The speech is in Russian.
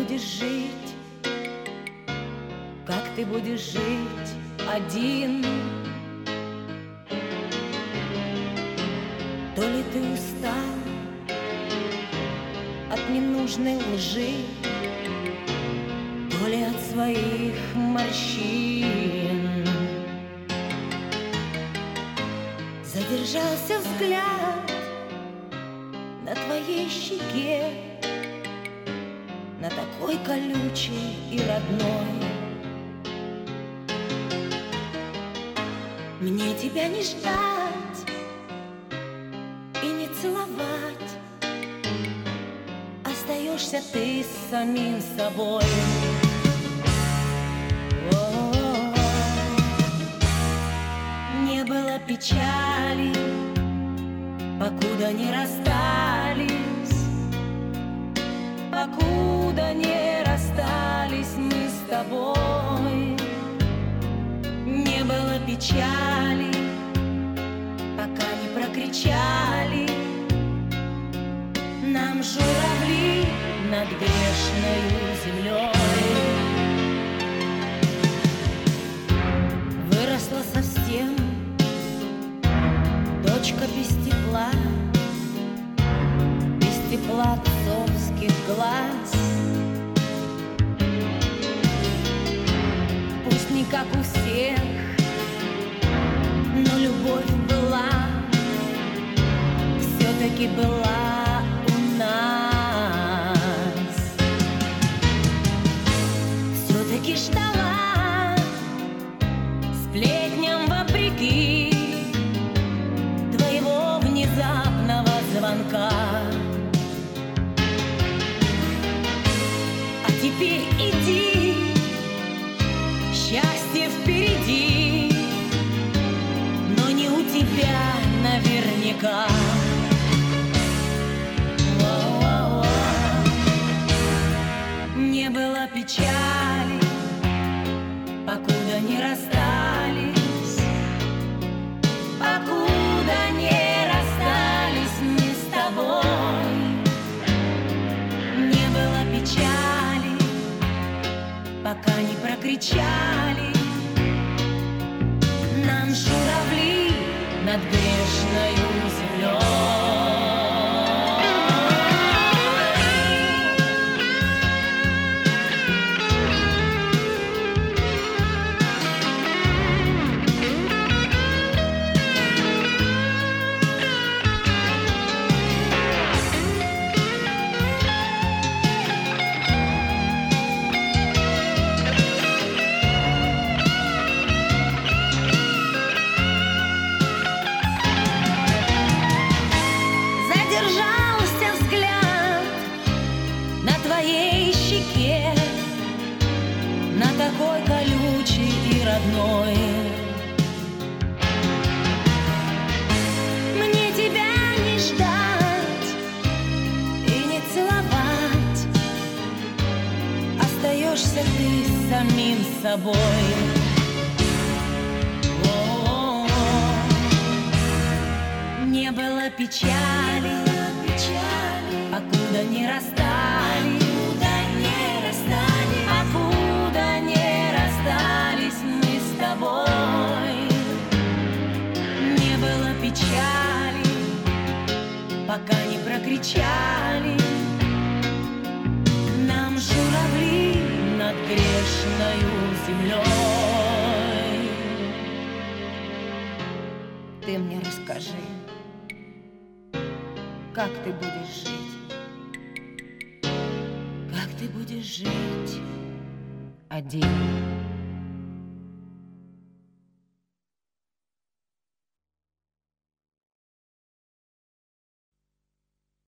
будешь жить, как ты будешь жить один. То ли ты устал от ненужной лжи, то ли от своих морщин. Задержался взгляд на твоей щеке, на такой колючей и родной. Мне тебя не ждать и не целовать, остаешься ты с самим собой. Не было печали, покуда не расстались, покуда не расстались мы с тобой. Не было печали, пока не прокричали нам журавли над грешною землей. Выросла совсем дочка без тепла отцовских глаз. Пусть не как у всех, но любовь была, все-таки была у нас. Все-таки ждала, сплетням вопреки, твоего внезапного звонка. Теперь иди, счастье впереди, но не у тебя наверняка. Не было печали, покуда не расстались, покуда не расстались мы с тобой. Не было печали, пока не прокричали нам журавли над грешною землей. На такой колючей и родной. Мне тебя не ждать и не целовать, остаешься ты с самим собой. Не было печали, покуда не расстались, покуда не расстались мы с тобой. Не было печали, пока не прокричали нам журавли над грешною землей. Ты мне расскажи, как ты будешь жить, как ты будешь жить один.